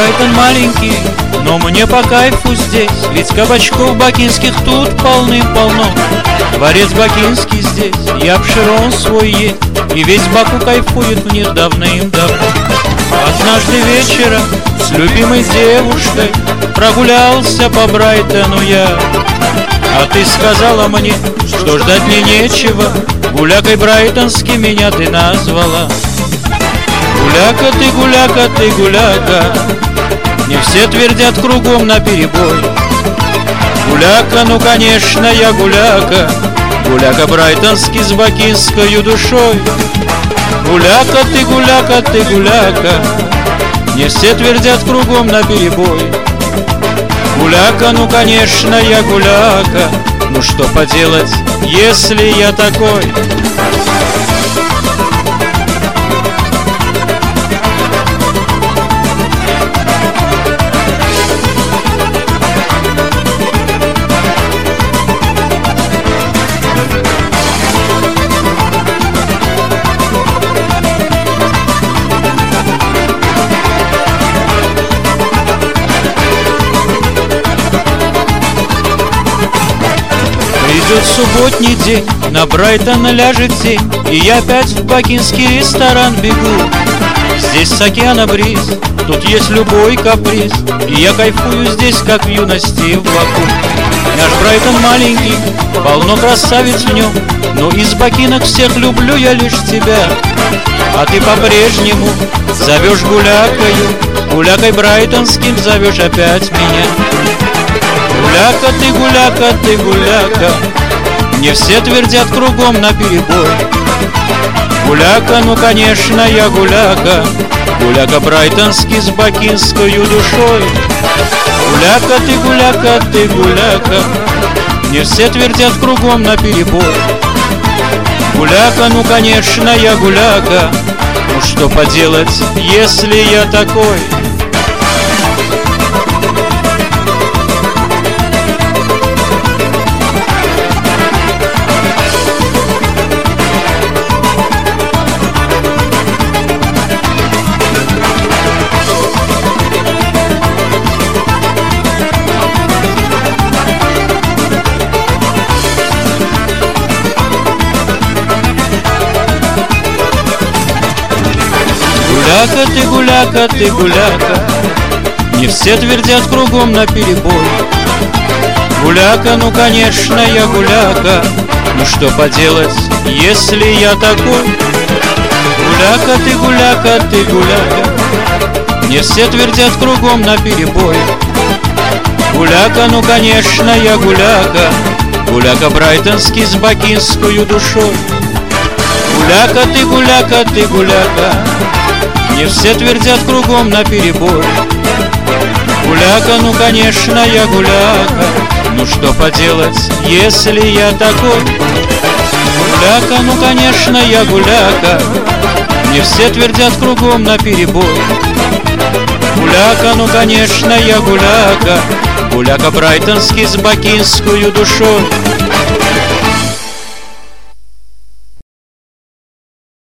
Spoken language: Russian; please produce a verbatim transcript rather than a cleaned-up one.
Брайтон маленький, но мне по кайфу здесь, ведь кабачков бакинских тут полным-полно. Дворец бакинский здесь, и обширон свой есть, и весь Баку кайфует в них давным-давно. Однажды вечером с любимой девушкой прогулялся по Брайтону я, а ты сказала мне, что ждать мне нечего, гулякой брайтонски меня ты назвала. Гуляка ты, гуляка ты, гуляка, не все твердят кругом наперебой. Гуляка, ну конечно я гуляка, гуляка брайтонский с бакинскою душой. Гуляка ты, гуляка ты, гуляка, не все твердят кругом наперебой. Гуляка, ну конечно я гуляка, ну что поделать, если я такой. Придет субботний день, на Брайтон ляжет тень, и я опять в бакинский ресторан бегу. Здесь с океана бриз, тут есть любой каприз, и я кайфую здесь, как в юности в Баку. Наш Брайтон маленький, полно красавиц в нем, но из бакинок всех люблю я лишь тебя. А ты по-прежнему зовешь гулякою, гулякой брайтонским зовешь опять меня. Гуляка ты, гуляка ты, гуляка, не все твердят кругом наперебой. Гуляка, ну конечно я гуляка, гуляка брайтонский с бакинскою душой. Гуляка ты, гуляка ты, гуляка, не все твердят кругом наперебой. Гуляка, ну конечно я гуляка, ну что поделать, если я такой. Гуляка ты, гуляка ты, гуляка, не все твердят кругом наперебой. Гуляка, ну конечно я гуляка, ну что поделать, если я такой. Гуляка ты, гуляка ты, гуляка, не все твердят кругом наперебой. Гуляка, ну конечно я гуляка, гуляка брайтонский с бакинскою душой. Гуляка ты, гуляка ты, гуляка, не все твердят кругом наперебой. Гуляка, ну конечно я гуляка, ну что поделать, если я такой. Гуляка, ну конечно я гуляка, не все твердят кругом наперебой. Гуляка, ну конечно я гуляка, гуляка брайтонский с бакинскою душой.